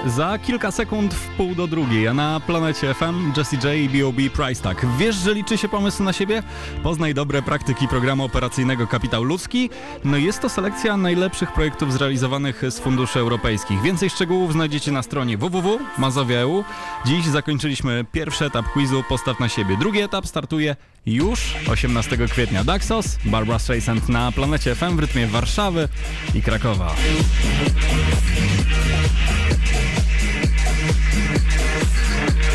Za kilka sekund w pół do drugiej, a na Planecie FM Jessie J i B.O.B. Price Tag. Wiesz, że liczy się pomysł na siebie? Poznaj dobre praktyki programu operacyjnego Kapitał Ludzki. No jest to selekcja najlepszych projektów zrealizowanych z funduszy europejskich. Więcej szczegółów znajdziecie na stronie www.mazowia.eu. Dziś zakończyliśmy pierwszy etap quizu Postaw na siebie. Drugi etap startuje już 18 kwietnia. Daxos, Barbara Streisand na Planecie FM w rytmie Warszawy i Krakowa.